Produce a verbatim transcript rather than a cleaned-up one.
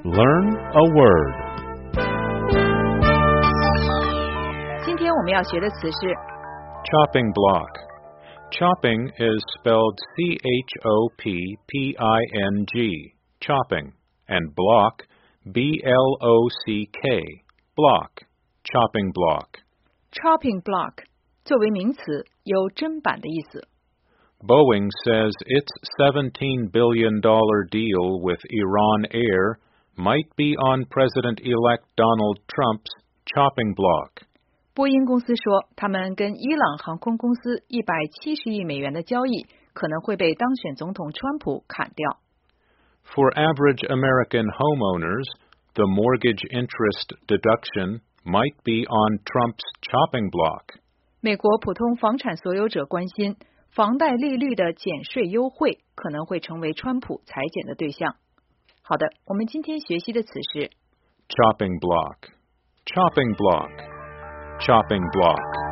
Learn a word. 今天我们要学的词是 Chopping block. Chopping is spelled C H O P P I N G, chopping, and block, B L O C K, block, chopping block. chopping block 作为名词有砧板的意思。 Boeing says its seventeen billion dollars deal with Iran Air might be on President-elect Donald Trump's chopping block. 波音公司说，他们跟伊朗航空公司一百七十亿美元的交易可能会被当选总统川普砍掉。 For average American homeowners, the mortgage interest deduction might be on Trump's chopping block. 美国普通房产所有者关心，房贷利率的减税优惠可能会成为川普裁减的对象。好的，我们今天学习的词是 Chopping block. Chopping block. Chopping block.